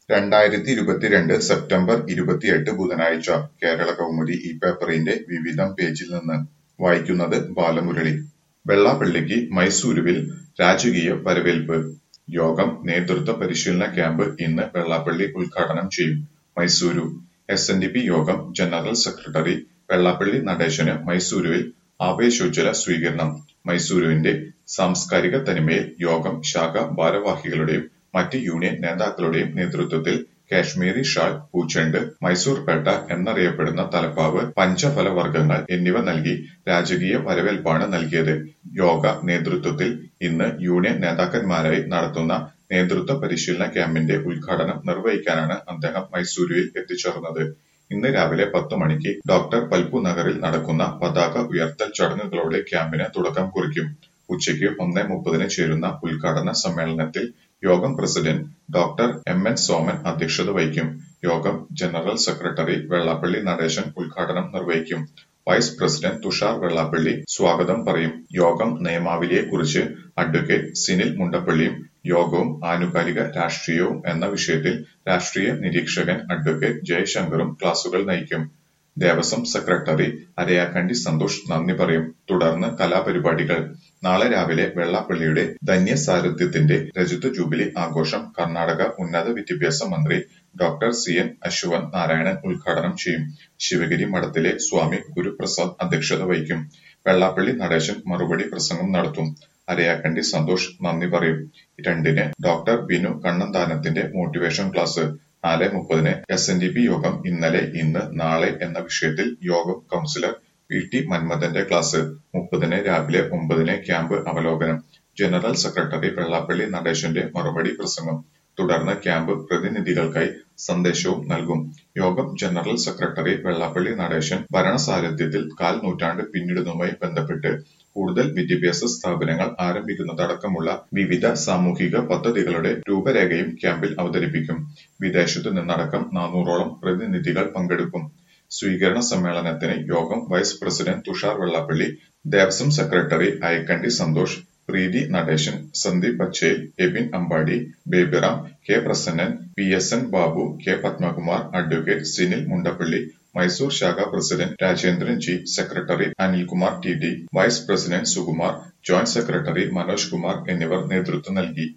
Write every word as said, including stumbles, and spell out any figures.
രണ്ടായിരത്തി ഇരുപത്തിരണ്ട് സെപ്റ്റംബർ ഇരുപത്തിയെട്ട് ബുധനാഴ്ച കേരളകൗമുദി ഈ പേപ്പറിന്റെ വിവിധം പേജിൽ നിന്ന് വായിക്കുന്നത് ബാലമുരളി. വെള്ളാപ്പള്ളിക്ക് മൈസൂരുവിൽ രാജകീയ വരവേൽപ്പ്. യോഗം നേതൃത്വ പരിശീലന ക്യാമ്പ് ഇന്ന് വെള്ളാപ്പള്ളി ഉദ്ഘാടനം ചെയ്യും. Mysuru S N D P യോഗം ജനറൽ സെക്രട്ടറി വെള്ളാപ്പള്ളി നടേശന് മൈസൂരുവിൽ ആവേശോജ്വല സ്വീകരണം. മൈസൂരുവിന്റെ സാംസ്കാരിക തനിമയിൽ യോഗം ശാഖാ ഭാരവാഹികളുടെയും മറ്റ് യൂണിയൻ നേതാക്കളുടെയും നേതൃത്വത്തിൽ കാശ്മീരി ഷാൾ, പൂച്ചെണ്ട്, മൈസൂർ പേട്ട എന്നറിയപ്പെടുന്ന തലപ്പാവ്, പഞ്ചഫലവർഗ്ഗങ്ങൾ എന്നിവ നൽകി രാജകീയ വരവേൽപ്പാണ് നൽകിയത്. യോഗ നേതൃത്വത്തിൽ ഇന്ന് യൂണിയൻ നേതാക്കന്മാരായി നടത്തുന്ന നേതൃത്വ പരിശീലന ക്യാമ്പിന്റെ ഉദ്ഘാടനം നിർവഹിക്കാനാണ് അദ്ദേഹം മൈസൂരുവിൽ എത്തിച്ചേർന്നത്. ഇന്ന് രാവിലെ പത്തു മണിക്ക് ഡോക്ടർ പൽപു നഗറിൽ നടക്കുന്ന പതാക ഉയർത്തൽ ചടങ്ങുകളോടെ ക്യാമ്പിന് തുടക്കം കുറിക്കും. ഉച്ചയ്ക്ക് ഒന്നേ മുപ്പതിന് ചേരുന്ന ഉദ്ഘാടന സമ്മേളനത്തിൽ യോഗം president doctor M N Soman അധ്യക്ഷത വഹിക്കും. യോഗം ജനറൽ സെക്രട്ടറി വെള്ളാപ്പള്ളി നടേശൻ ഉദ്ഘാടനം നിർവഹിക്കും. വൈസ് പ്രസിഡന്റ് തുഷാർ വെള്ളാപ്പള്ളി സ്വാഗതം പറയും. യോഗം നിയമാവലിയെക്കുറിച്ച് അഡ്വക്കേറ്റ് സിനിൽ മുണ്ടപ്പള്ളിയും യോഗവും ആനുകാലിക രാഷ്ട്രീയവും എന്ന വിഷയത്തിൽ രാഷ്ട്രീയ നിരീക്ഷകൻ അഡ്വക്കേറ്റ് ജയശങ്കറും ക്ലാസുകൾ നയിക്കും. ദേവസ്വം സെക്രട്ടറി അരയാക്കണ്ടി സന്തോഷ് നന്ദി പറയും. തുടർന്ന് കലാപരിപാടികൾ. നാളെ രാവിലെ വെള്ളാപ്പള്ളിയുടെ ധന്യസാരഥ്യത്തിന്റെ രജത ജൂബിലി ആഘോഷം കർണാടക ഉന്നത വിദ്യാഭ്യാസ മന്ത്രി doctor C N Ashwanth Narayanan ഉദ്ഘാടനം ചെയ്യും. ശിവഗിരി മഠത്തിലെ സ്വാമി ഗുരുപ്രസാദ് അധ്യക്ഷത വഹിക്കും. വെള്ളാപ്പള്ളി നടേശൻ മറുപടി പ്രസംഗം നടത്തും. അരയാക്കണ്ടി സന്തോഷ് നന്ദി പറയും. രണ്ടിന് ഡോക്ടർ ബിനു കണ്ണന്താനത്തിന്റെ മോട്ടിവേഷൻ ക്ലാസ്. നാല് മുപ്പതിന് എസ് എൻ ഡി പി യോഗം ഇന്നലെ, ഇന്ന്, നാളെ എന്ന വിഷയത്തിൽ യോഗം കൗൺസിലർ പി ടി മന്മഥന്റെ ക്ലാസ്. മുപ്പതിന് രാവിലെ ഒമ്പതിന് ക്യാമ്പ് അവലോകനം. ജനറൽ സെക്രട്ടറി വെള്ളാപ്പള്ളി നടേശന്റെ മറുപടി പ്രസംഗം. തുടർന്ന് ക്യാമ്പ് പ്രതിനിധികൾക്കായി സന്ദേശവും നൽകും. യോഗം ജനറൽ സെക്രട്ടറി വെള്ളാപ്പള്ളി നടേശൻ ഭരണസാരഥ്യത്തിൽ കാൽ നൂറ്റാണ്ട് പിന്നിടുന്നതുമായി ബന്ധപ്പെട്ട് കൂടുതൽ വിദ്യാഭ്യാസ സ്ഥാപനങ്ങൾ ആരംഭിക്കുന്നതടക്കമുള്ള വിവിധ സാമൂഹിക പദ്ധതികളുടെ രൂപരേഖയും ക്യാമ്പിൽ അവതരിപ്പിക്കും. വിദേശത്തു നിന്നടക്കം നാനൂറോളം പ്രതിനിധികൾ പങ്കെടുക്കും. സ്വീകരണ സമ്മേളനത്തിന് യോഗം vice president Thushar Vellappally, Devaswom secretary Ayakkandi Santhosh, Preethi Natesan, Sandeep Bachel, Ebin Ambadi, Babyram, K Prasannan, P S N Babu, K Padmakumar, advocate Sinil Mundappally, Mysore ശാഖാ president Rajendran G, secretary Anilkumar T D, vice president Sukumar, joint secretary Manoj Kumar എന്നിവർ നേതൃത്വം നൽകി.